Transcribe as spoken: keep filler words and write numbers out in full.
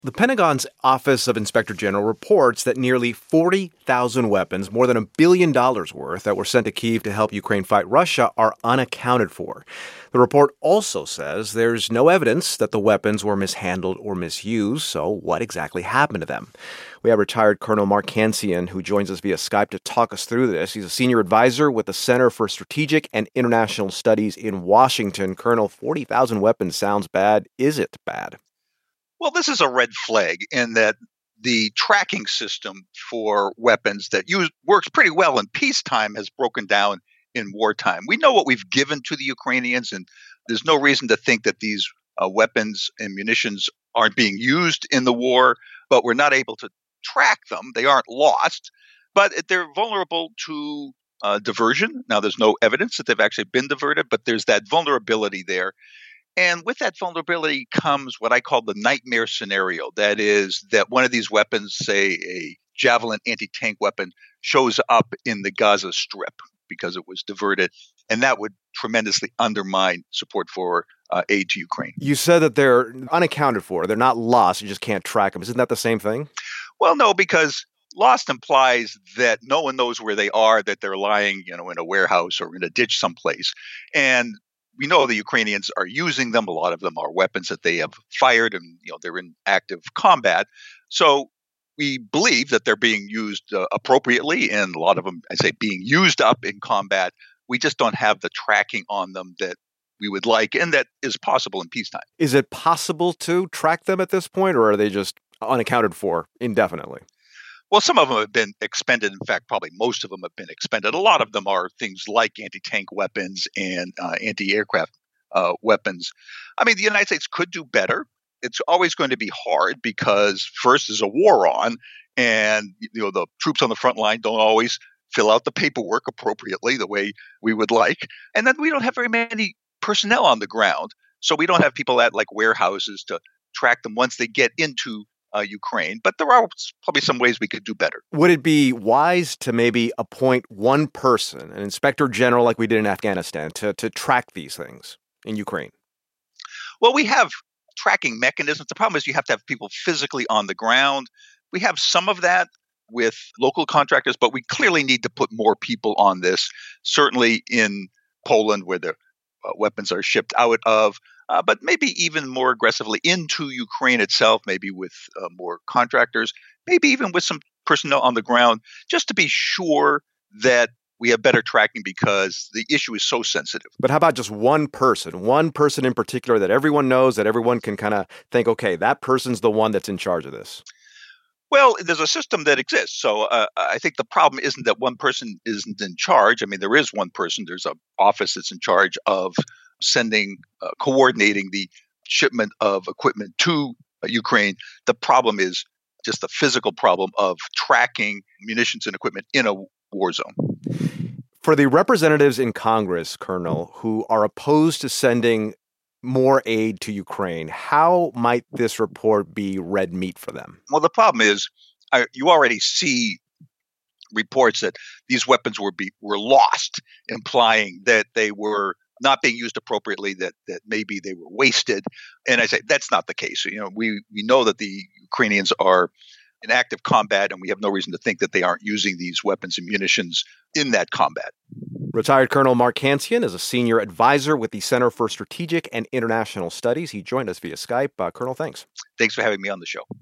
The Pentagon's Office of Inspector General reports that nearly forty thousand weapons, more than a billion dollars worth, that were sent to Kyiv to help Ukraine fight Russia are unaccounted for. The report also says there's no evidence that the weapons were mishandled or misused, so what exactly happened to them? We have retired Colonel Mark Cancian, who joins us via Skype to talk us through this. He's a senior advisor with the Center for Strategic and International Studies in Washington. Colonel, forty thousand weapons sounds bad. Is it bad? Well, this is a red flag in that the tracking system for weapons that use, works pretty well in peacetime has broken down in wartime. We know what we've given to the Ukrainians, and there's no reason to think that these uh, weapons and munitions aren't being used in the war, but we're not able to track them. They aren't lost, but they're vulnerable to uh, diversion. Now, there's no evidence that they've actually been diverted, but there's that vulnerability there. And with that vulnerability comes what I call the nightmare scenario. That is that one of these weapons, say a Javelin anti-tank weapon, shows up in the Gaza Strip because it was diverted. And that would tremendously undermine support for uh, aid to Ukraine. You said that they're unaccounted for. They're not lost. You just can't track them. Isn't that the same thing? Well, no, because lost implies that no one knows where they are, that they're lying, you know, in a warehouse or in a ditch someplace. And we know the Ukrainians are using them. A lot of them are weapons that they have fired, and you know they're in active combat. So we believe that they're being used uh, appropriately, and a lot of them, I say, being used up in combat. We just don't have the tracking on them that we would like, and that is possible in peacetime. Is it possible to track them at this point, or are they just unaccounted for indefinitely? Well, some of them have been expended. In fact, probably most of them have been expended. A lot of them are things like anti-tank weapons and uh, anti-aircraft uh, weapons. I mean, the United States could do better. It's always going to be hard because first there's a war on, and you know the troops on the front line don't always fill out the paperwork appropriately the way we would like. And then we don't have very many personnel on the ground, so we don't have people at like warehouses to track them once they get into Uh, Ukraine, but there are probably some ways we could do better. Would it be wise to maybe appoint one person, an inspector general like we did in Afghanistan, to, to track these things in Ukraine? Well, we have tracking mechanisms. The problem is you have to have people physically on the ground. We have some of that with local contractors, but we clearly need to put more people on this, certainly in Poland where the uh, weapons are shipped out of. Uh, but maybe even more aggressively into Ukraine itself, maybe with uh, more contractors, maybe even with some personnel on the ground, just to be sure that we have better tracking because the issue is so sensitive. But how about just one person, one person in particular that everyone knows, that everyone can kind of think, okay, that person's the one that's in charge of this? Well, there's a system that exists. So uh, I think the problem isn't that one person isn't in charge. I mean, there is one person. There's an office that's in charge of sending, uh, coordinating the shipment of equipment to uh, Ukraine. The problem is just the physical problem of tracking munitions and equipment in a war zone. For the representatives in Congress, Colonel, who are opposed to sending more aid to Ukraine, how might this report be red meat for them? Well, the problem is uh, you already see reports that these weapons were be, were lost, implying that they were not being used appropriately, that that maybe they were wasted. And I say that's not the case. You know, we we know that the Ukrainians are in active combat, and we have no reason to think that they aren't using these weapons and munitions in that combat. Retired Colonel Mark Cancian is a senior advisor with the Center for Strategic and International Studies. He joined us via Skype. Uh, Colonel, thanks. Thanks for having me on the show.